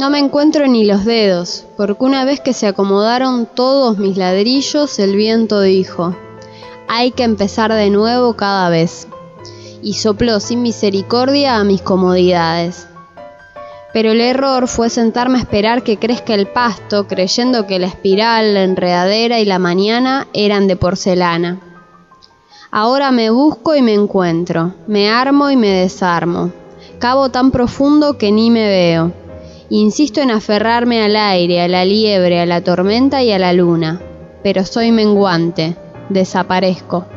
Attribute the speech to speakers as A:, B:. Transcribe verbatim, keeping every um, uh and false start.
A: No me encuentro ni los dedos, porque una vez que se acomodaron todos mis ladrillos, el viento dijo: hay que empezar de nuevo cada vez, y sopló sin misericordia a mis comodidades. Pero el error fue sentarme a esperar que crezca el pasto, creyendo que la espiral, la enredadera y la mañana eran de porcelana. Ahora me busco y me encuentro, me armo y me desarmo, cavo tan profundo que ni me veo. Insisto en aferrarme al aire, a la liebre, a la tormenta y a la luna, pero soy menguante, desaparezco.